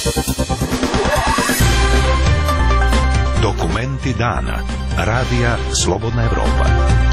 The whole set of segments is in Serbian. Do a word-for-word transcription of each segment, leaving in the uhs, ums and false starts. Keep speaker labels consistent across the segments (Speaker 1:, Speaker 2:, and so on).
Speaker 1: Dokumenti dana. Radija Slobodna Evropa.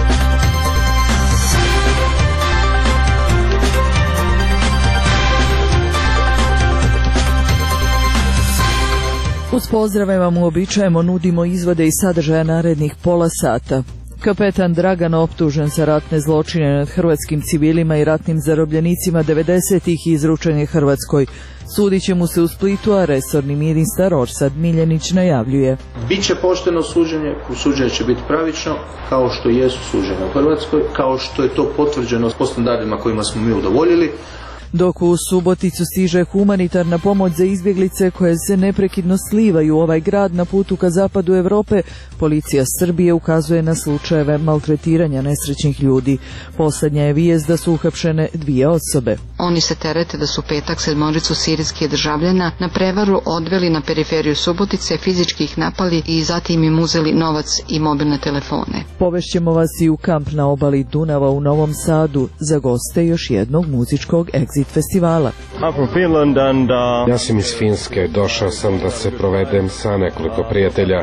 Speaker 2: Uz pozdrave vam uobičajemo nudimo izvode iz sadržaja narednih pola sata. Kapetan Dragan optužen za ratne zločine nad hrvatskim civilima i ratnim zarobljenicima devedesetih izručen je Hrvatskoj. Sudit će mu se u Splitu, a resorni ministar Orsat Miljenić najavljuje.
Speaker 3: Biće pošteno suđenje, suđenje će biti pravično, kao što jesu suđenje u Hrvatskoj, kao što je to potvrđeno po standardima kojima smo mi udovoljili.
Speaker 2: Dok u Suboticu stiže humanitarna pomoć za izbjeglice koje se neprekidno slivaju u ovaj grad na putu ka zapadu Europe, policija Srbije ukazuje na slučajeve maltretiranja nesrećnih ljudi. Posljednja je vijest da su uhapšene dvije osobe.
Speaker 4: Oni se terete da su petak sedmoricu sirijskih državljana na prevaru odveli na periferiju Subotice, fizički ih napali i zatim im uzeli novac i mobilne telefone.
Speaker 2: Povešćemo vas i u kamp na obali Dunava u Novom Sadu za goste još jednog muzičkog Exit festivala.
Speaker 5: Ja sam iz Finske, došao sam da se provedem sa nekoliko prijatelja.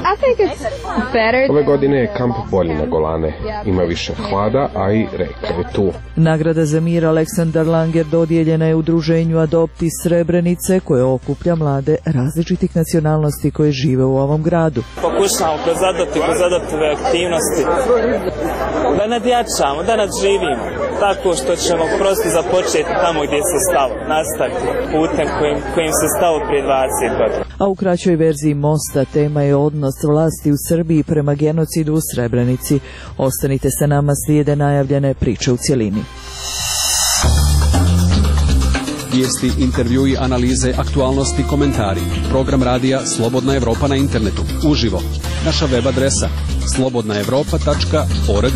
Speaker 5: Ove godine je kamp bolji na Golane. Ima više hlada, a i reka je tu.
Speaker 2: Nagrada za mir Aleksandar Langer dodijeljena je udruženju Adopti Srebrenice koje okuplja mlade različitih nacionalnosti koje žive u ovom gradu.
Speaker 6: Pokušamo kroz Adopti, kroz Adoptove aktivnosti da nadjačamo, da nadživimo tako što ćemo prosto započeti tamo gdje se stalo, nastaviti putem kojim, kojim se stalo prije dvadeset godina.
Speaker 2: A u kraćoj verziji Mosta tema je odnos vlasti u Srbiji prema genocidu u Srebrenici. Ostanite sa nama, slijede najavljene priče u cjelini.
Speaker 7: Vijesti, intervjui, analize, aktualnosti, komentari. Program radija Slobodna Evropa na internetu. Uživo. Naša web adresa slobodna evropa tačka org.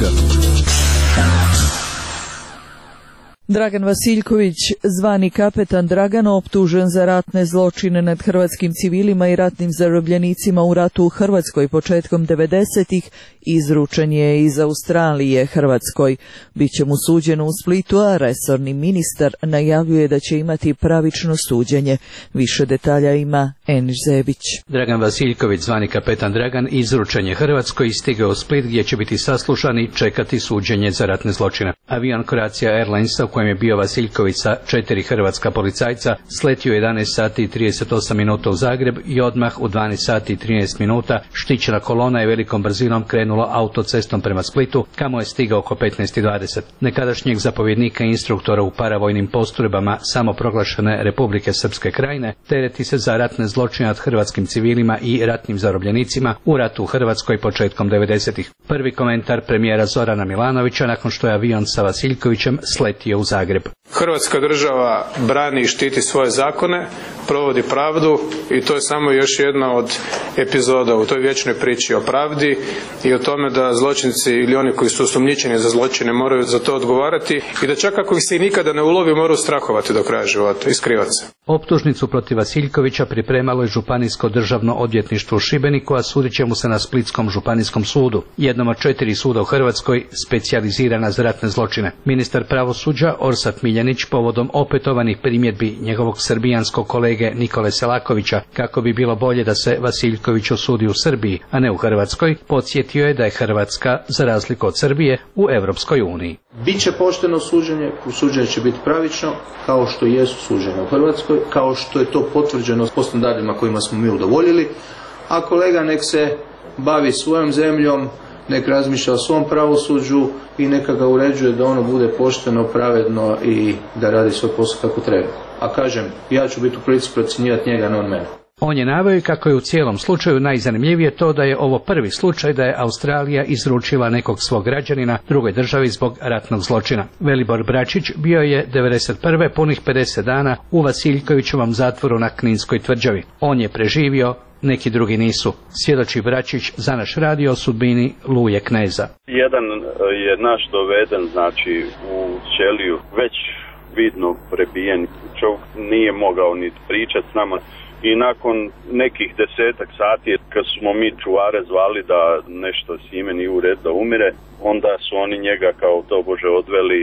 Speaker 2: Dragan Vasiljković, zvani kapetan Dragan, optužen za ratne zločine nad hrvatskim civilima i ratnim zarobljenicima u ratu u Hrvatskoj početkom devedesetih, izručen je iz Australije Hrvatskoj. Biće mu suđeno u Splitu, a resorni ministar najavljuje da će imati pravično suđenje. Više detalja ima Eniš Zebić.
Speaker 8: Dragan Vasiljković, zvani kapetan Dragan, izručen je Hrvatskoj i stigao u Split gdje će biti saslušan i čekati suđenje za ratne zločine. Avion Croatia Airlinesa u kojem je bio Vasiljković sa četiri hrvatska policajca sletio je jedanaest sati i trideset osam minuta u Zagreb i odmah u dvanaest sati i trinaest minuta štićena kolona je velikom brzinom krenula autocestom prema Splitu, kamo je stigao oko petnaest i dvadeset. Nekadašnjeg zapovjednika i instruktora u paravojnim postrojbama samoproglašene Republike Srpske Krajine tereti se za ratne zločine nad hrvatskim civilima i ratnim zarobljenicima u ratu u Hrvatskoj početkom devedesetih. Prvi komentar premijera Zorana Milanovića nakon što je avion sa Vasiljkovićem sletio u Zagreb.
Speaker 9: Hrvatska država brani i štiti svoje zakone, provodi pravdu i to je samo još jedna od epizoda u toj vječnoj priči o pravdi i o tome da zločinci ili oni koji su osumnjičeni za zločine moraju za to odgovarati i da čak ako ih se i nikada ne ulovi moraju strahovati do kraja života i skrivati se.
Speaker 8: Optužnicu protiv Vasiljkovića pripremalo je Županijsko državno odvjetništvo u Šibeniku, a sudit će mu se na Splitskom županijskom sudu, jednom od četiri suda u Hrvatskoj specijalizirana za ratne zločine. Ministar pravosuđa Orsat Miljenić povodom opetovanih primjedbi njegovog srbijanskog kolege Nikole Selakovića kako bi bilo bolje da se Vasiljković osudi u Srbiji, a ne u Hrvatskoj, podsjetio je da je Hrvatska, za razliku od Srbije, u Europskoj uniji.
Speaker 3: Biće pošteno suđenje, suđenje će biti pravično, kao što jesu suđenje u Hrvatskoj, kao što je to potvrđeno po standardima kojima smo mi udovoljili, a kolega nek se bavi svojom zemljom, nek razmišlja o svom pravosuđu i neka ga uređuje da ono bude pošteno, pravedno i da radi svoj posao kako treba. A kažem, ja ću biti u prilici procjenjivati njega, ne on mene.
Speaker 8: On je naveo kako je u cijelom slučaju najzanimljivije to da je ovo prvi slučaj da je Australija izručila nekog svog građanina drugoj državi zbog ratnog zločina. Velibor Bračić bio je devedeset prve punih pedeset dana u Vasiljkovićevom zatvoru na Kninskoj tvrđavi. On je preživio, neki drugi nisu. Svjedoči Bračić za naš radio o sudbini Luje Kneza.
Speaker 10: Jedan je naš doveden, znači u ćeliju, već vidno prebijen. Čovjek nije mogao ni pričati s nama. I nakon nekih desetak sati, kad smo mi čuvare zvali da nešto s njime nije u red da umire, onda su oni njega kao tobože odveli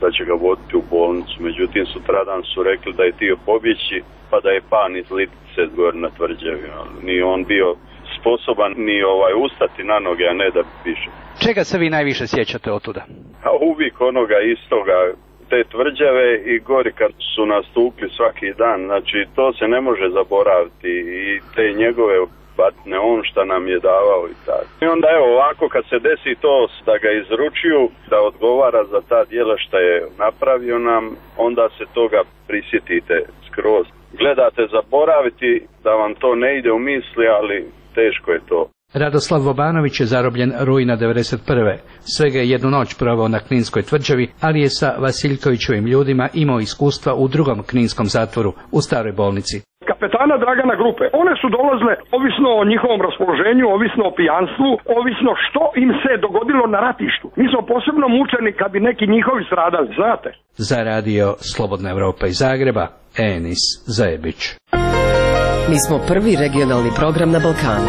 Speaker 10: da će ga voditi u bolnicu. Međutim, sutradan su rekli da je tio pobjeći, pa da je pan iz Litice gore na tvrđavi. Nije on bio sposoban ni ovaj ustati na noge, a ne da piše.
Speaker 8: Čega se vi najviše sjećate od tuda?
Speaker 10: A uvijek onoga istoga, te tvrđave i gori kad su nastupili svaki dan, znači to se ne može zaboraviti i te njegove batne, on šta nam je davao i tako. I onda evo ovako kad se desi to da ga izručuju, da odgovara za ta djela šta je napravio nam, onda se toga prisjetite skroz. Gledate zaboraviti da vam to ne ide u misli, ali teško je to.
Speaker 8: Radoslav Vobanović je zarobljen rujna devedeset prve. Svega je jednu noć proveo na Kninskoj tvrđavi, ali je sa Vasiljkovićevim ljudima imao iskustva u drugom kninskom zatvoru, u staroj bolnici.
Speaker 11: Kapetana Dragana grupe, one su dolazile ovisno o njihovom raspoloženju, ovisno o pijanstvu, ovisno što im se dogodilo na ratištu. Mi smo posebno mučeni kad bi neki njihovi stradali, znate.
Speaker 8: Za radio Slobodna Evropa iz Zagreba, Enis Zajebić.
Speaker 12: Mi smo prvi regionalni program na Balkanu.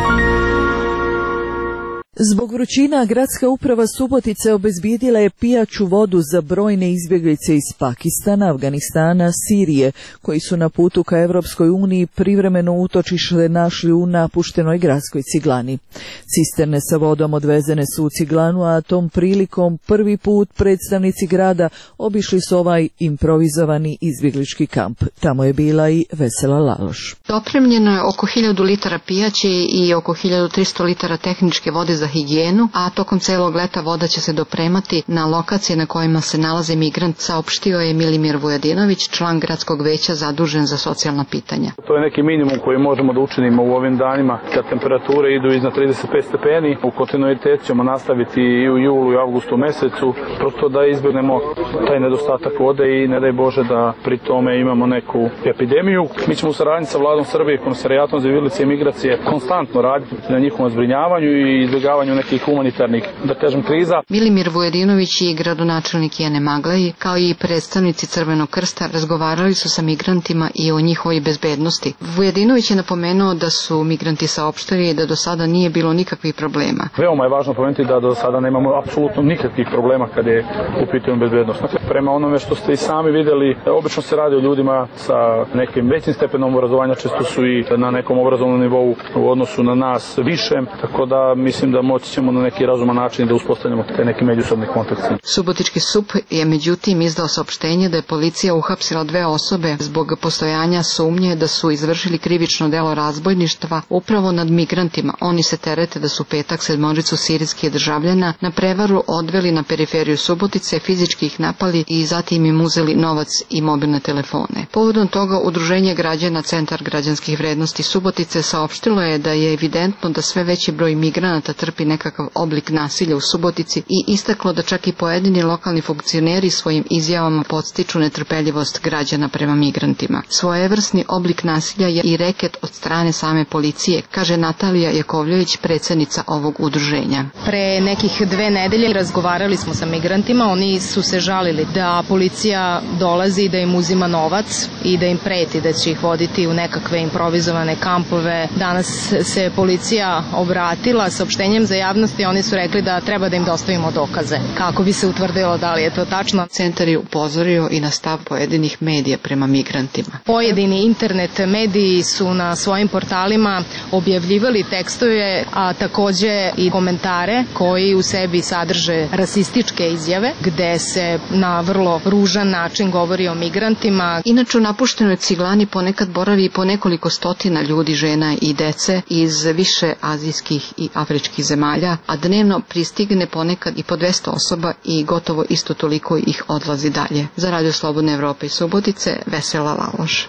Speaker 2: Zbog vrućina, gradska uprava Subotice obezbijedila je pijaću vodu za brojne izbjeglice iz Pakistana, Afganistana, Sirije, koji su na putu ka Evropskoj uniji privremeno utočište našli u napuštenoj gradskoj ciglani. Cisterne sa vodom odvezene su u ciglanu, a tom prilikom prvi put predstavnici grada obišli su ovaj improvizovani izbjeglički kamp. Tamo je bila i Vesela Laloš.
Speaker 4: Opremljeno je oko hiljadu litara pijaće i oko hiljadu tristo litara tehničke vode za higijenu, a tokom celog leta voda će se dopremati na lokacije na kojima se nalaze migrant, saopštio je Milimir Vujadinović, član gradskog veća zadužen za socijalna pitanja.
Speaker 13: To je neki minimum koji možemo da učinimo u ovim danima kad temperature idu iznad trideset pet stepeni. U kontinuitetu ćemo nastaviti i u julu i avgustu mesecu, prosto da izbjegnemo taj nedostatak vode i ne daj Bože da pri tome imamo neku epidemiju. Mi ćemo u saradnji sa vladom Srbije, Komisarijatom za izbjeglice i migracije konstantno raditi na njihovom zbrinjavanju i izbjegavanju nekih humanitarnih, da kažem, kriza.
Speaker 4: Milimir Vujadinović i gradonačelnik Jene Maglaji, kao i predstavnici Crvenog krsta, razgovarali su sa migrantima i o njihovoj bezbednosti. Vujadinović je napomenuo da su migranti saopštili da do sada nije bilo nikakvih problema.
Speaker 13: Veoma je važno pomenuti da do sada nemamo apsolutno nikakvih problema kad je u pitanju bezbednost. Prema onome što ste i sami videli, obično se radi o ljudima sa nekim većim stepenom obrazovanja, često su i na nekom obrazovnom nivou u odnosu na nas višem, tako da mislim da moći ćemo na neki razuman način da uspostavljamo te neki međusobni kontakti.
Speaker 4: Subotički S U P je međutim izdao saopštenje da je policija uhapsila dve osobe zbog postojanja sumnje da su izvršili krivično delo razbojništva upravo nad migrantima. Oni se terete da su petak sedmoricu sirijskih državljana na prevaru odveli na periferiju Subotice, fizički ih napali i zatim im uzeli novac i mobilne telefone. Povodom toga Udruženje građana Centar građanskih vrednosti Subotice saopštilo je da je evidentno da sve veći broj migranata trpi nekakav oblik nasilja u Subotici i istaklo da čak i pojedini lokalni funkcioneri svojim izjavama podstiču netrpeljivost građana prema migrantima. Svojevrsni oblik nasilja je i reket od strane same policije, kaže Natalija Jakovljević, predsjednica ovog udruženja.
Speaker 14: Pre nekih dve nedelje razgovarali smo sa migrantima, oni su se žalili da policija dolazi i da im uzima novac i da im preti da će ih voditi u nekakve improvizovane kampove. Danas se policija obratila saopštenjem za javnost i oni su rekli da treba da im dostavimo dokaze kako bi se utvrdilo da li je to tačno.
Speaker 4: Centar je upozorio i na stav pojedinih medija prema migrantima.
Speaker 14: Pojedini internet mediji su na svojim portalima objavljivali tekstove, a takođe i komentare koji u sebi sadrže rasističke izjave gde se na vrlo ružan način govori o migrantima.
Speaker 4: Inače u napuštenoj ciglani ponekad boravi i po nekoliko stotina ljudi, žena i dece iz više azijskih i afričkih zemalja, a dnevno pristigne ponekad i po dvesta osoba i gotovo isto toliko ih odlazi dalje. Za Radio Slobodne Evrope i Subotice, Vesela Laloš.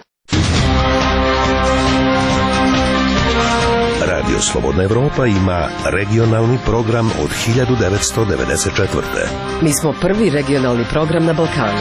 Speaker 1: Radio Slobodna Evropa ima regionalni program od hiljadu devetsto devedeset četvrte.
Speaker 12: Mi smo prvi regionalni program na Balkanu.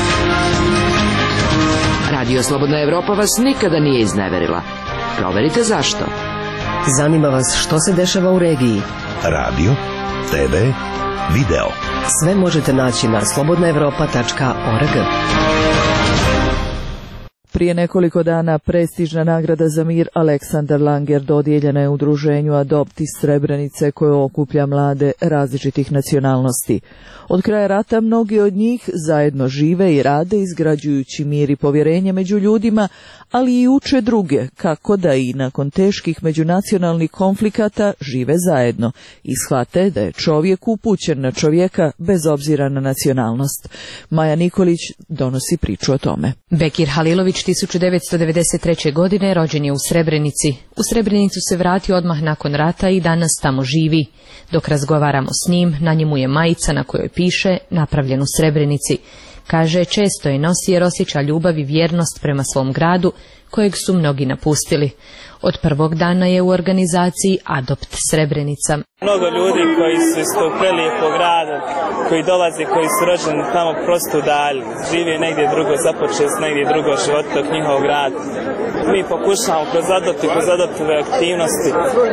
Speaker 12: Radio Slobodna Evropa vas nikada nije izneverila. Proverite zašto. Zanima vas što se dešava u regiji.
Speaker 1: Radio, te ve, video.
Speaker 12: Sve možete naći na slobodna evropa tačka org.
Speaker 2: Prije nekoliko dana prestižna nagrada za mir Aleksandar Langer dodijeljena je udruženju Adopt iz Srebrenice koje okuplja mlade različitih nacionalnosti. Od kraja rata mnogi od njih zajedno žive i rade izgrađujući mir i povjerenje među ljudima, ali i uče druge kako da i nakon teških međunacionalnih konflikata žive zajedno i shvate da je čovjek upućen na čovjeka bez obzira na nacionalnost. Maja Nikolić donosi priču o tome.
Speaker 15: Bekir Halilović tisuću devetsto devedeset treće. godine rođen je u Srebrenici. U Srebrenicu se vratio odmah nakon rata i danas tamo živi. Dok razgovaramo s njim, na njemu je majica na kojoj piše napravljen u Srebrenici. Kaže, često je nosi jer osjeća ljubav i vjernost prema svom gradu, kojeg su mnogi napustili. Od prvog dana je u organizaciji Adopt Srebrenica.
Speaker 6: Mnogo ljudi koji su iz tog prelijepog grada, koji dolaze, koji su rođeni tamo prosto udaljeni, žive negdje drugo, započeli su negdje drugo život tog njihovog grada. Mi pokušavamo kroz Adopt i kroz Adoptove aktivnosti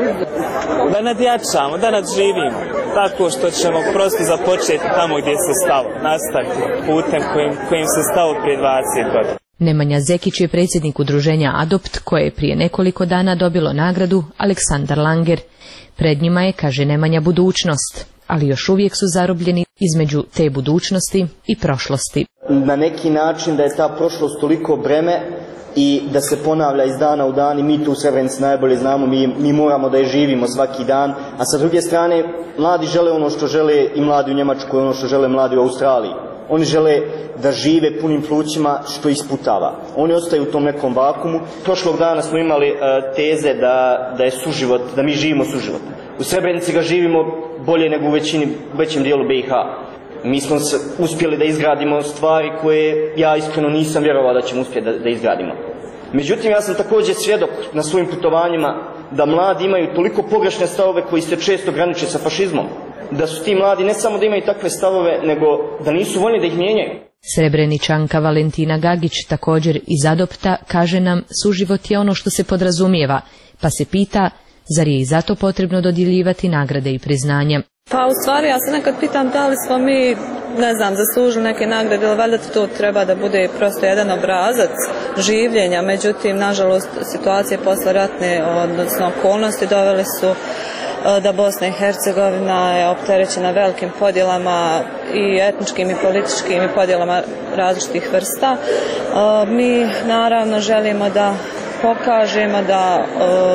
Speaker 6: da nadjačamo, da nadživimo, tako što ćemo prosto započeti tamo gdje se stalo, nastaviti putem kojim, kojim se stalo prije dvadeset godina.
Speaker 15: Nemanja Zekić je predsjednik udruženja Adopt koje je prije nekoliko dana dobilo nagradu Aleksandar Langer. Pred njima je, kaže Nemanja, budućnost, ali još uvijek su zarobljeni između te budućnosti i prošlosti.
Speaker 16: Na neki način da je ta prošlost toliko breme i da se ponavlja iz dana u dan i mi tu u Srebrenici najbolje znamo, mi, mi moramo da je živimo svaki dan, a sa druge strane mladi žele ono što žele i mladi u Njemačkoj, ono što žele mladi u Australiji. Oni žele da žive punim plućima što isputava. Oni ostaju u tom nekom vakumu. Prošlog dana smo imali uh, teze da, da je suživot, da mi živimo suživot. U Srebrenici ga živimo bolje nego u većini, većem dijelu B i H. Mi smo uspjeli da izgradimo stvari koje ja iskreno nisam vjerovao da ćemo uspjeti da, da izgradimo. Međutim, ja sam također svjedok na svojim putovanjima da mladi imaju toliko pogrešne stavove koji se često graniče sa fašizmom. Da su ti mladi ne samo da imaju takve stavove, nego da nisu voljni da ih mijenjaju.
Speaker 15: Srebreničanka Valentina Gagić, također iz Adopta, kaže nam suživot je ono što se podrazumijeva, pa se pita zar je i zato potrebno dodjeljivati nagrade i priznanja.
Speaker 17: Pa u stvari ja se nekad pitam da li smo mi, ne znam, zaslužili neke nagrade ili valjda to treba da bude prosto jedan obrazac življenja, međutim, nažalost, situacije posleratne, odnosno okolnosti dovele su da Bosna i Hercegovina je opterećena velikim podjelama i etničkim i političkim i podjelama različitih vrsta. Mi naravno želimo da pokažemo da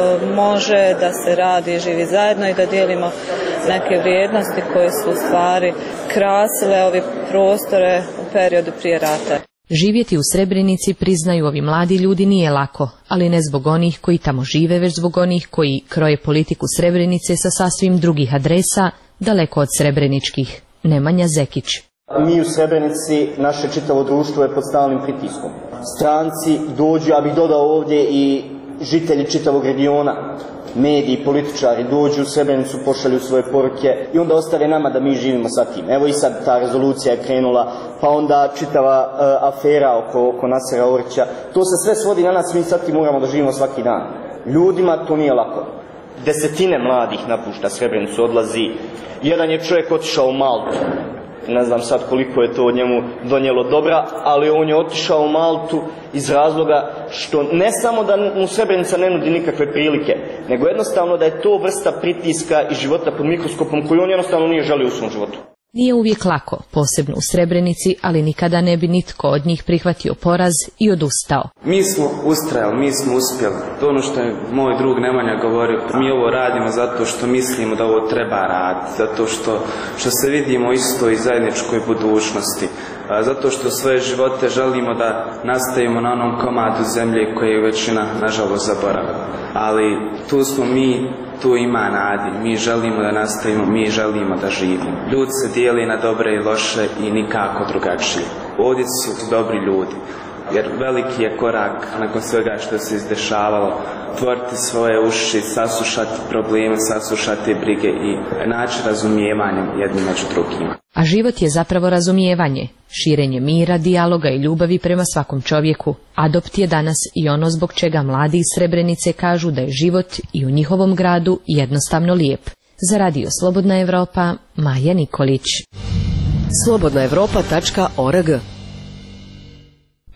Speaker 17: može da se radi i živi zajedno i da dijelimo neke vrijednosti koje su u stvari krasile ovi prostore u periodu prije rata.
Speaker 15: Živjeti u Srebrenici, priznaju ovi mladi ljudi, nije lako, ali ne zbog onih koji tamo žive, već zbog onih koji kroje politiku Srebrenice sa sasvim drugih adresa, daleko od srebreničkih. Nemanja Zekić.
Speaker 16: Mi u Srebrenici, naše čitavo društvo je pod stalnim pritiskom. Stranci dođu, ja bih dodao ovdje i žitelji čitavog regiona, mediji, političari dođu u Srebrenicu, pošalju svoje poruke i onda ostave nama da mi živimo sa tim. Evo i sad ta rezolucija je krenula, pa onda čitava uh, afera oko, oko Nasera Orića. To se sve svodi na nas, mi sad ti moramo da živimo svaki dan. Ljudima to nije lako. Desetine mladih napušta Srebrenicu, odlazi. Jedan je čovjek otišao u Maltu. Ne znam sad koliko je to od njemu donijelo dobra, ali on je otišao u Maltu iz razloga što ne samo da mu Srebrenica ne nudi nikakve prilike, nego jednostavno da je to vrsta pritiska i života pod mikroskopom koju on jednostavno nije želio u svom životu.
Speaker 15: Nije uvijek lako, posebno u Srebrenici, ali nikada ne bi nitko od njih prihvatio poraz i odustao.
Speaker 18: Mi smo ustrajali, mi smo uspjeli. To ono što je moj drug Nemanja govorio, mi ovo radimo zato što mislimo da ovo treba raditi, zato što, što se vidimo isto i zajedničkoj budućnosti, zato što svoje živote želimo da nastavimo na onom komadu zemlje koje je većina nažalost zaboravila. Ali tu smo mi, tu ima nadi, mi želimo da nastavimo, mi želimo da živimo. Ljudi se dijeli na dobre i loše i nikako drugačije. Ovdje su dobri ljudi, jer veliki je korak nakon svega što se izdešavalo, otvoriti svoje uši, saslušati probleme, saslušati brige i naći razumijevanje jedni među drugima.
Speaker 15: A život je zapravo razumijevanje, širenje mira, dijaloga i ljubavi prema svakom čovjeku. Adopt je danas i ono zbog čega mladi iz Srebrenice kažu da je život i u njihovom gradu jednostavno lijep. Za radio Slobodna Evropa, Maja Nikolić.
Speaker 12: slobodna evropa tačka org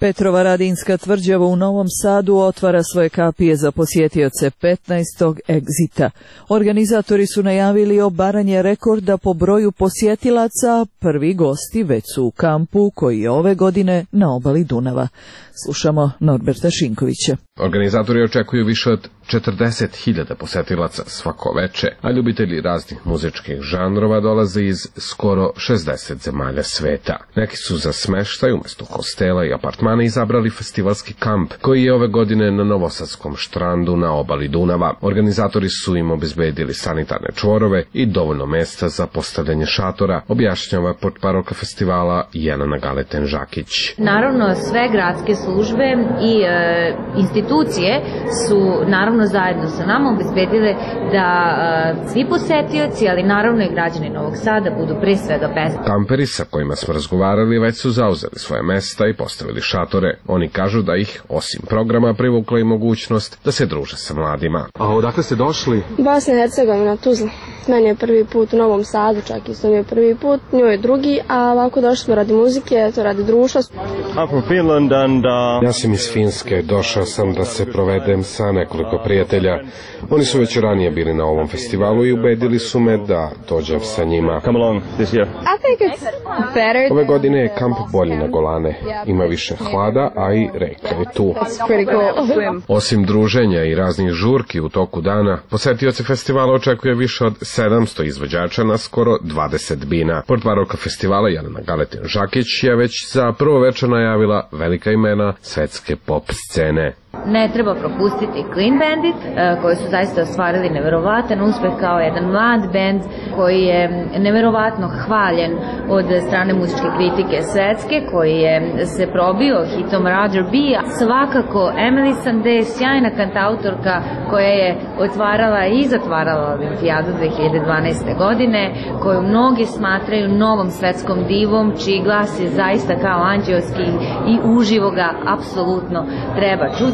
Speaker 2: Petrova Radinska tvrđava u Novom Sadu otvara svoje kapije za posjetioce petnaestog egzita. Organizatori su najavili obaranje rekorda po broju posjetilaca, prvi gosti već su u kampu koji je ove godine na obali Dunava. Slušamo Norberta Šinkovića.
Speaker 5: Organizatori očekuju više od četrdeset hiljada posetilaca svako veče, a ljubitelji raznih muzičkih žanrova dolaze iz skoro šezdeset zemalja sveta. Neki su za smeštaj umjesto hostela i apartmana izabrali festivalski kamp, koji je ove godine na Novosadskom štrandu na obali Dunava. Organizatori su im obezbedili sanitarne čvorove i dovoljno mesta za postavljanje šatora, objašnjava portparolka festivala Jelena Galeten-Žakić.
Speaker 19: Naravno, sve gradske službe i e, institucije su naravno zajedno sa nama obezbedile da e, svi posetioci, ali naravno i građani Novog Sada budu pre svega bezbedni.
Speaker 5: Kamperi sa kojima smo razgovarali već su zauzeli svoje mesta i postavili šatore. Oni kažu da ih, osim programa, privukla i mogućnost da se druže sa mladima.
Speaker 20: A odakle ste došli?
Speaker 21: Bosna i Hercegovina, Tuzla. Meni je prvi put u Novom Sadu, čak isto mi je prvi put, njoj je drugi, a ovako došli smo radi muzike, to radi društva.
Speaker 20: I'm from Finland and, uh... Ja sam iz Finske, došao sam da se provedem sa nekoliko prijatelja. Oni su već ranije bili na ovom festivalu i ubedili su me da dođem sa njima. Come along this year.
Speaker 21: I think it's better.
Speaker 20: Ove godine je kamp bolji na Golane. Ima više hlada, a i reka je tu.
Speaker 21: It's pretty cool.
Speaker 5: Osim druženja i raznih žurki u toku dana, posetioci festivala očekuje više od sedamsto izvođača na skoro dvadeset bina. Portparolka festivala Jelena Galeten-Žakić je već za prvo večer najavila velika imena svetske pop scene.
Speaker 19: Ne treba propustiti Clean Bandit, koji su zaista ostvarili neverovatan uspeh kao jedan mlad bend koji je neverovatno hvaljen od strane muzičke kritike svetske, koji je se probio hitom Roger B. Svakako Emily Sandé, sjajna kantautorka koja je otvarala i zatvarala Olimpijadu dve hiljade dvanaeste. godine, koju mnogi smatraju novom svetskom divom, čiji glas je zaista kao anđeoski i uživo ga apsolutno treba čuti.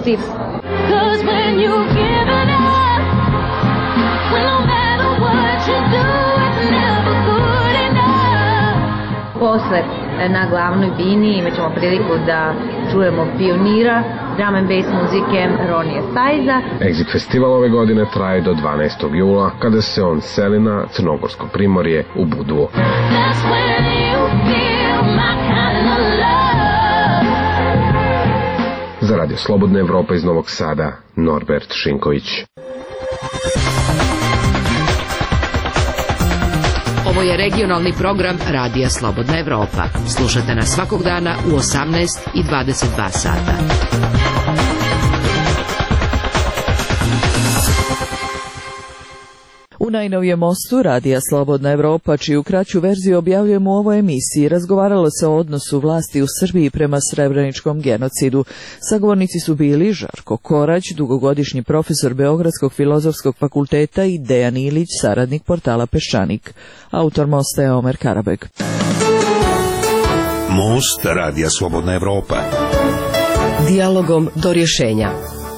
Speaker 22: Cause when you've given up, when no matter what you do, it's never good enough.
Speaker 19: Posle na glavnoj bini imat ćemo priliku da čujemo pionira drum and bass muzike Ronija Sajza.
Speaker 5: Exit festival ove godine traje do dvanaestog jula, kada se on seli na Crnogorsko primorje u Budvu.
Speaker 22: That's when you feel my kind of love.
Speaker 5: Za Radio Slobodna Evropa iz Novog Sada, Norbert Šinković.
Speaker 12: Ovo je regionalni program Radija Slobodna Evropa. Slušate nas svakog dana u osamnaest i dvadeset dva sata.
Speaker 2: U najnovijem mostu Radija Slobodna Evropa, čiju kraću verziju objavljujemo u ovoj emisiji, razgovaralo se o odnosu vlasti u Srbiji prema srebreničkom genocidu. Sagovornici su bili Žarko Korać, dugogodišnji profesor Beogradskog filozofskog fakulteta, i Dejan Ilić, saradnik portala Peščanik. Autor mosta je Omer Karabeg.
Speaker 1: Most Radija Slobodna Evropa.
Speaker 12: Dijalogom do rješenja.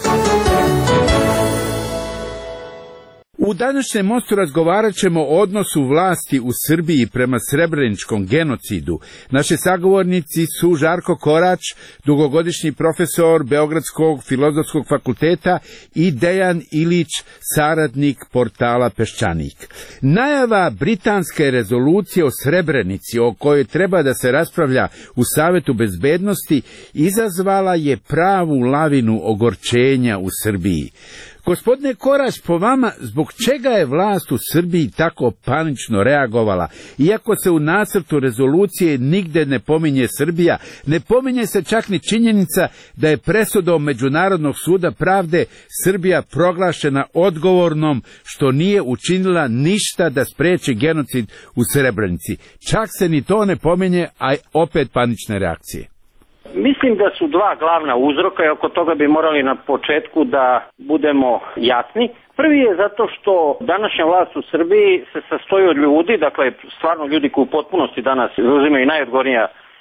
Speaker 23: U današnjem mostu razgovarat ćemo o odnosu vlasti u Srbiji prema srebreničkom genocidu. Naši sagovornici su Žarko Korać, dugogodišnji profesor Beogradskog filozofskog fakulteta, i Dejan Ilić, saradnik portala Peščanik. Najava britanske rezolucije o Srebrenici, o kojoj treba da se raspravlja u Savetu bezbednosti, izazvala je pravu lavinu ogorčenja u Srbiji. Gospodine Korać, po vama, zbog čega je vlast u Srbiji tako panično reagovala? Iako se u nacrtu rezolucije nigde ne pominje Srbija, ne pominje se čak ni činjenica da je presudom Međunarodnog suda pravde Srbija proglašena odgovornom, što nije učinila ništa da spreči genocid u Srebrenici. Čak se ni to ne pominje, a opet panične reakcije.
Speaker 24: Mislim da su dva glavna uzroka i oko toga bi morali na početku da budemo jasni. Prvi je zato što današnja vlast u Srbiji se sastoji od ljudi, dakle stvarno ljudi koji u potpunosti danas uzimaju najodgovornija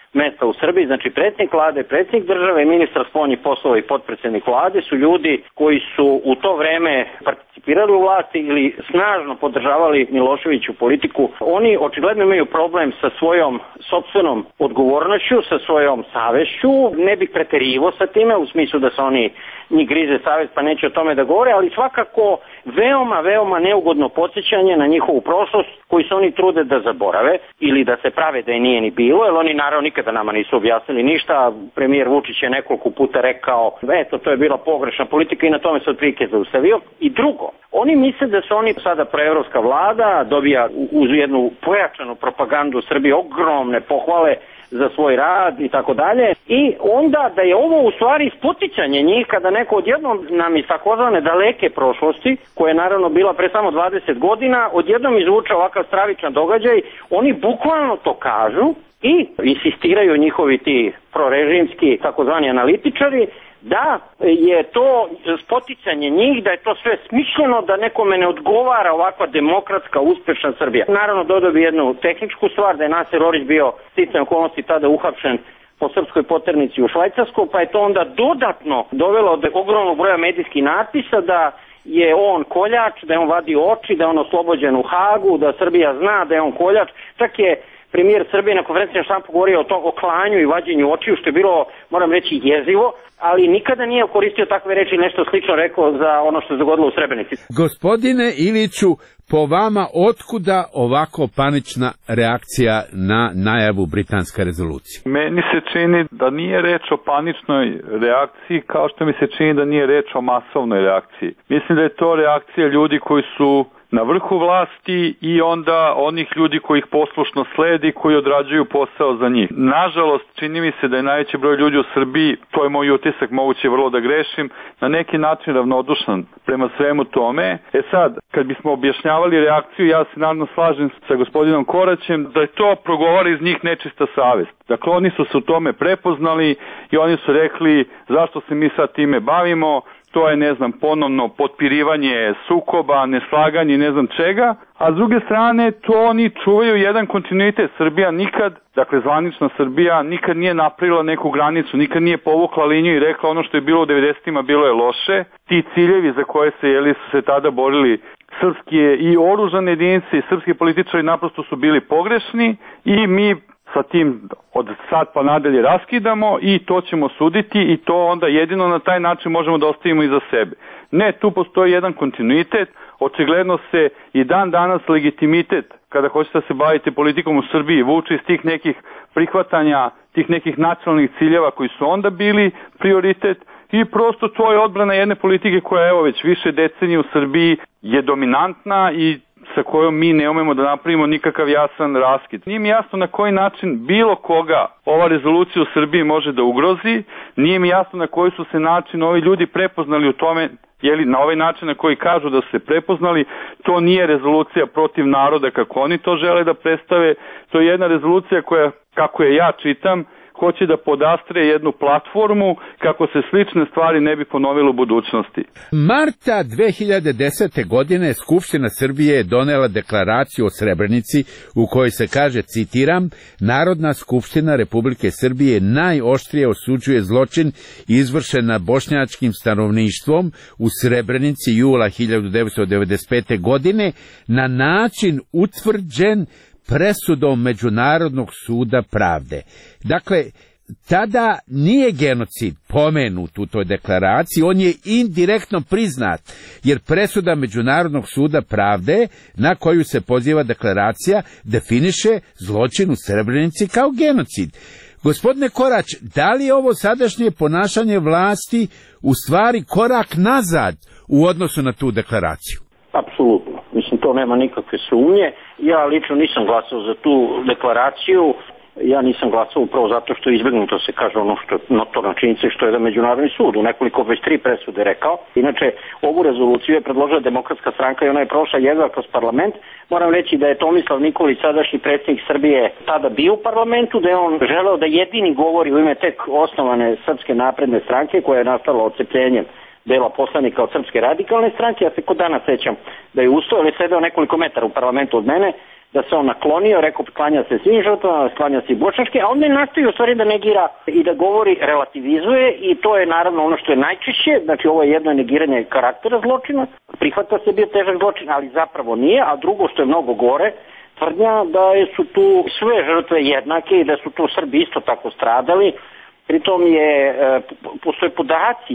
Speaker 24: mesta u Srbiji, znači predsjednik vlade, predsjednik države, ministar spoljnih poslova i potpredsjednik vlade su ljudi koji su u to vreme participirali u vlasti ili snažno podržavali Miloševiću politiku. Oni očigledno imaju problem sa svojom sopstvenom odgovornošću, sa svojom savešću. Ne bih preterivo sa time u smislu da se oni njih grize savest pa neće o tome da govore, ali svakako veoma, veoma neugodno podsjećanje na njihovu prošlost koju se oni trude da zaborave ili da se prave da je nije ni bilo, jer oni naravno nikada nama nisu objasnili ništa. Premijer Vučić je nekoliko puta rekao, eto, to je bila pogrešna politika i na tome se otprilike zaustavio. I drugo, oni misle da su oni sada proevropska vlada, dobija uz jednu pojačanu propagandu Srbije ogromne pohvale za svoj rad i tako dalje, i onda da je ovo u stvari spoticanje njih kada neko odjednom nam iz takozvane daleke prošlosti, koja je naravno bila pre samo dvadeset godina, odjednom izvuče ovakav stravičan događaj, oni bukvalno to kažu i insistiraju njihovi ti prorežimski takozvani analitičari da je to spoticanje njih, da je to sve smišljeno, da nekome ne odgovara ovakva demokratska, uspešna Srbija. Naravno, dodao bi jednu tehničku stvar, da je Naser Orić bio sticajem okolnosti tada uhapšen po srpskoj poternici u Švajcarsku, pa je to onda dodatno dovelo do ogromnog broja medijskih natpisa da je on koljač, da je on vadio oči, da je on oslobođen u Hagu, da Srbija zna da je on koljač. Čak je premijer Srbije na konferenciji štampu govorio o tom o klanju i vađenju očiju, što je bilo, moram reći, jezivo, ali nikada nije koristio takve reči, nešto slično rekao za ono što se dogodilo u Srebrenici.
Speaker 23: Gospodine Iliću, po vama otkuda ovako panična reakcija na najavu britanske rezolucije?
Speaker 3: Meni se čini da nije reč o paničnoj reakciji, kao što mi se čini da nije reč o masovnoj reakciji. Mislim da je to reakcija ljudi koji su na vrhu vlasti i onda onih ljudi koji ih poslušno sledi, koji odrađuju posao za njih. Nažalost, čini mi se da je najveći broj ljudi u Srbiji, to je moj utisak, moguće vrlo da grešim, na neki način ravnodušan prema svemu tome. E sad, kad bismo objašnjavali reakciju, ja se naravno slažem sa gospodinom Koraćem, da je to progovara iz njih nečista savest. Dakle, oni su se u tome prepoznali i oni su rekli zašto se mi sad time bavimo, to je, ne znam, ponovno potpirivanje sukoba, neslaganje, ne znam čega, a s druge strane to oni čuvaju jedan kontinuitet. Srbija nikad, dakle zvanična Srbija, nikad nije napravila neku granicu, nikad nije povukla liniju i rekla ono što je bilo u devedesetima bilo je loše. Ti ciljevi za koje se, jeli, su se tada borili srpske i oružane jedinice i srpski političari naprosto su bili pogrešni i mi sa tim od sad pa nadalje raskidamo i to ćemo suditi i to onda jedino na taj način možemo da ostavimo iza sebe. Ne, tu postoji jedan kontinuitet, očigledno se i dan danas legitimitet, kada hoćete da se bavite politikom u Srbiji, vuče iz tih nekih prihvatanja, tih nekih nacionalnih ciljeva koji su onda bili prioritet i prosto to je odbrana jedne politike koja evo već više decenije u Srbiji je dominantna i sa kojom mi ne umemo da napravimo nikakav jasan raskid. Nije mi jasno na koji način bilo koga ova rezolucija u Srbiji može da ugrozi, nije mi jasno na koji su se način ovi ljudi prepoznali u tome, jeli na ovaj način na koji kažu da su se prepoznali, to nije rezolucija protiv naroda kako oni to žele da predstave, to je jedna rezolucija koja, kako je ja čitam, hoće da podastre jednu platformu kako se slične stvari ne bi ponovile u budućnosti.
Speaker 23: Marta dve hiljade desete. godine Skupština Srbije je donela deklaraciju o Srebrenici u kojoj se kaže, citiram, Narodna skupština Republike Srbije najoštrije osuđuje zločin izvršen nad bošnjačkim stanovništvom u Srebrenici jula hiljadu devetsto devedeset pete. godine na način utvrđen presudom Međunarodnog suda pravde. Dakle, tada nije genocid pomenut u toj deklaraciji, on je indirektno priznat, jer presuda Međunarodnog suda pravde, na koju se poziva deklaracija, definiše zločin u Srebrenici kao genocid. Gospodine Korać, da li je ovo sadašnje ponašanje vlasti u stvari korak nazad u odnosu na tu deklaraciju?
Speaker 24: Apsolutno. Mislim, to nema nikakve sumnje. Ja lično nisam glasao za tu deklaraciju. Ja nisam glasao upravo zato što je izbjegnuto se kaže ono što je notorna činjenica što je da Međunarodni sud u nekoliko već tri presude rekao. Inače, ovu rezoluciju je predložila Demokratska stranka i ona je prošla jedva kroz parlament. Moram reći da je Tomislav Nikolić, sadašnji predsjednik Srbije, tada bio u parlamentu, da je on želeo da jedini govori u ime tek osnovane Srpske napredne stranke koja je nastala odcepljenjem dela poslanika od Srpske radikalne stranke. Ja se kod danas sećam da je ustao, ali sedeo nekoliko metara u parlamentu od mene, da se on naklonio, rekao klanja se svim žrtvama, klanja se i bošnjačke, a onda je nastavio u stvari da negira i da govori, relativizuje i to je naravno ono što je najčešće, znači ovo je jedno negiranje karaktera zločina, prihvata se bio težak zločin, ali zapravo nije, a drugo što je mnogo gore, tvrdnja da su tu sve žrtve jednake i da su tu Srbi isto tako stradali. Pritom je, postoje podaci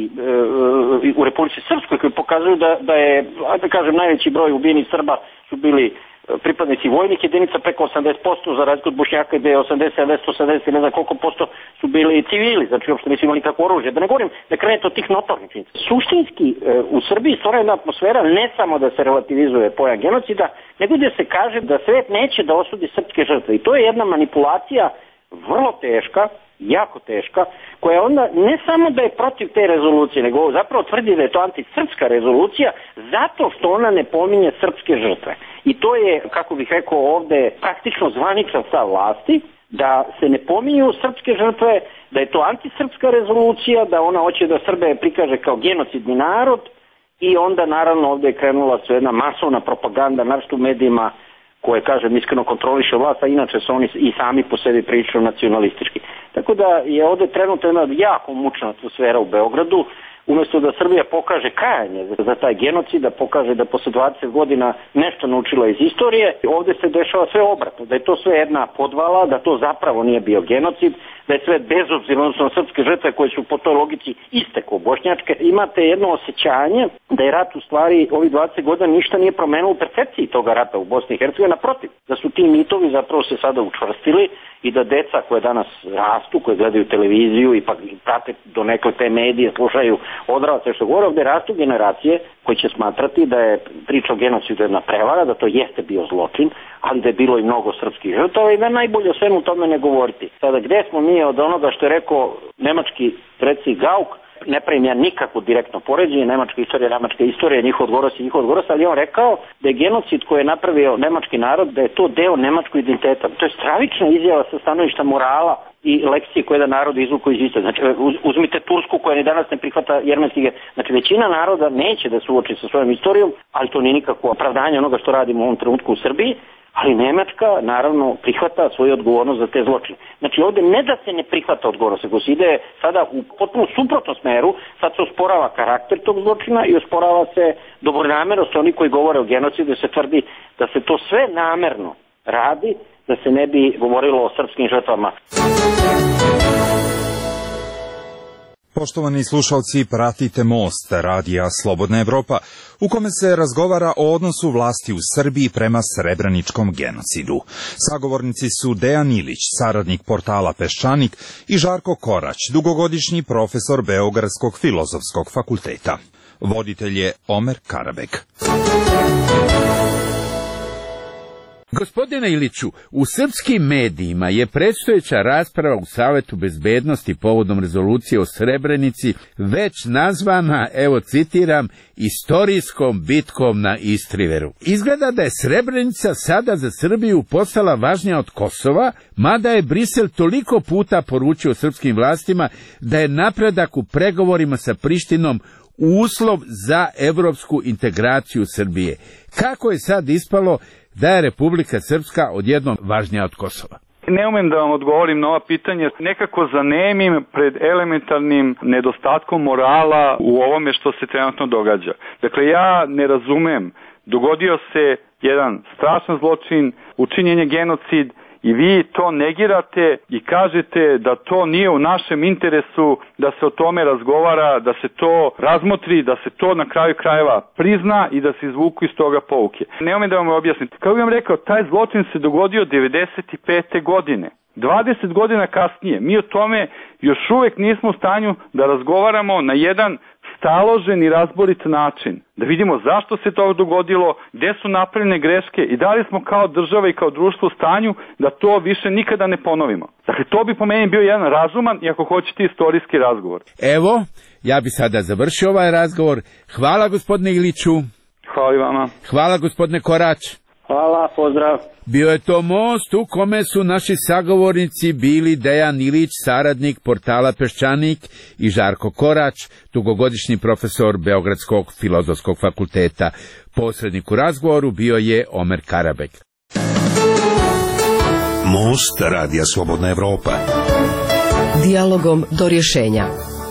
Speaker 24: u Republici Srpskoj koji pokazuju da, da je, da kažem, najveći broj ubijenih Srba su bili pripadnici vojnih jedinica, preko osamdeset posto, za razliku od Bošnjaka gde je osamdeset, sedamdeset, osamdeset, ne znam koliko posto su bili civili, znači uopšte nisu imali kakvo oružje. Da ne govorim da krenete od tih notornih činjenica. Suštinski u Srbiji stvara jedna atmosfera ne samo da se relativizuje pojam genocida, nego da se kaže da svet neće da osudi srpske žrtve. I to je jedna manipulacija vrlo teška, jako teška, koja onda ne samo da je protiv te rezolucije, nego zapravo tvrdi da je to antisrpska rezolucija zato što ona ne pominje srpske žrtve. I to je, kako bih rekao ovde, praktično zvaničan stav vlasti, da se ne pominju srpske žrtve, da je to antisrpska rezolucija, da ona hoće da Srbe prikaže kao genocidni narod i onda naravno ovde je krenula sve jedna masovna propaganda, naročito u medijima, koje, kažem, iskreno kontroliše vlast, a inače su oni i sami po sebi prilično nacionalistički. Tako da je ovde trenutno jedna jako mučna atmosfera u Beogradu, umjesto da Srbija pokaže kajanje za taj genocid, da pokaže da posle dvadeset godina nešto naučila iz istorije, ovde se dešava sve obratno, da je to sve jedna podvala, da to zapravo nije bio genocid, da je sve bezobzirno, odnosno srpske žrtve koje su po toj logici iste ko bošnjačke. Imate jedno osjećanje da je rat u stvari ovih dvadeset godina ništa nije promenilo u percepciji toga rata u Bosni i Hercegovini, naprotiv, da su ti mitovi zapravo se sada učvrstili i da deca koje danas rastu, koje gledaju televiziju i pa prate do nekle te medije, slušaju odrasle što govore, ovde rastu generacije koji će smatrati da je priča o genocidu jedna prevara, da to jeste bio zločin, ali da je bilo i mnogo srpskih žrtava i da najbolje o svemu tome ne govoriti. Sada gde smo mi od onoga što je rekao nemački predsjednik Gauck, ne pravim ja nikakvo direktno poređenje, nemačka istorija, nemačka istorija, njihov odgovoros i njihov odgovoros, ali on rekao da je genocid koji je napravio nemački narod, da je to deo nemačkog identiteta. To je stravična izjava sa stanovišta morala i lekcije koje da narod izvuku iz istorije. Znači, uzmite Tursku koja ni danas ne prihvata jermenski. Znači, većina naroda neće da se uoči sa svojom istorijom, ali to nije nikakvo opravdanje onoga što radimo u ovom trenutku u Srbiji, ali Nemačka naravno prihvata svoju odgovornost za te zločine. Znači ovde ne da se ne prihvata odgovornost, nego se ide sada u potpuno suprotnom smeru, sad se osporava karakter tog zločina i osporava se dobronamernost oni koji govore o genocidu, se tvrdi da se to sve namerno radi, da se ne bi govorilo o srpskim žrtvama.
Speaker 7: Poštovani slušalci, pratite Most, radija Slobodna Evropa, u kome se razgovara o odnosu vlasti u Srbiji prema srebreničkom genocidu. Sagovornici su Dejan Ilić, saradnik portala Peščanik, i Žarko Korać, dugogodišnji profesor Beogradskog filozofskog fakulteta. Voditelj je Omer Karabek.
Speaker 23: Gospodine Iliću, u srpskim medijima je predstojeća rasprava u Savetu bezbednosti povodom rezolucije o Srebrenici već nazvana, evo citiram, istorijskom bitkom na Istriveru. Izgleda da je Srebrenica sada za Srbiju postala važnija od Kosova, mada je Brisel toliko puta poručio srpskim vlastima da je napredak u pregovorima sa Prištinom uslov za evropsku integraciju Srbije. Kako je sad ispalo da je Republika Srpska odjednom važnija od Kosova?
Speaker 3: Ne umem da vam odgovorim na ova pitanja, nekako zanemim pred elementarnim nedostatkom morala u ovome što se trenutno događa. Dakle, ja ne razumem, dogodio se jedan strašan zločin, učinjen je genocid, i vi to negirate i kažete da to nije u našem interesu, da se o tome razgovara, da se to razmotri, da se to na kraju krajeva prizna i da se izvuku iz toga pouke. Ne umem da vam objasnim. Kako bih vam rekao, taj zločin se dogodio devedeset pete godine. dvadeset godina kasnije. Mi o tome još uvek nismo u stanju da razgovaramo na jedan staložen i razborit način. Da vidimo zašto se to dogodilo, gde su napravljene greške i da li smo kao država i kao društvo u stanju da to više nikada ne ponovimo. Dakle, to bi po meni bio jedan razuman i ako hoćete istorijski razgovor.
Speaker 23: Evo, ja bi sada završio ovaj razgovor. Hvala gospodine Iliću.
Speaker 3: Hvala i vama.
Speaker 23: Hvala gospodine Korać.
Speaker 24: Hvala, pozdrav.
Speaker 23: Bio je to Most u kome su naši sagovornici bili Dejan Ilić, saradnik portala Peščanik, i Žarko Korać, dugogodišnji profesor Beogradskog filozofskog fakulteta. Posrednik u razgovoru bio je Omer Karabek.
Speaker 1: Most Radija Slobodna Evropa.
Speaker 12: Dijalogom do rješenja.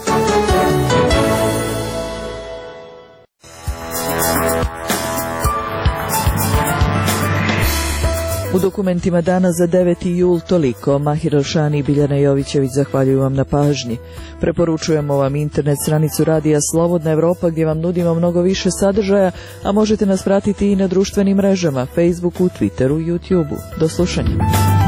Speaker 2: U dokumentima dana za deveti jul toliko. Mahir Alšani i Biljana Jovićević zahvaljuju vam na pažnji. Preporučujemo vam internet stranicu Radija Slobodna Evropa gdje vam nudimo mnogo više sadržaja, a možete nas pratiti i na društvenim mrežama, Facebooku, Twitteru, YouTubeu. Do slušanja.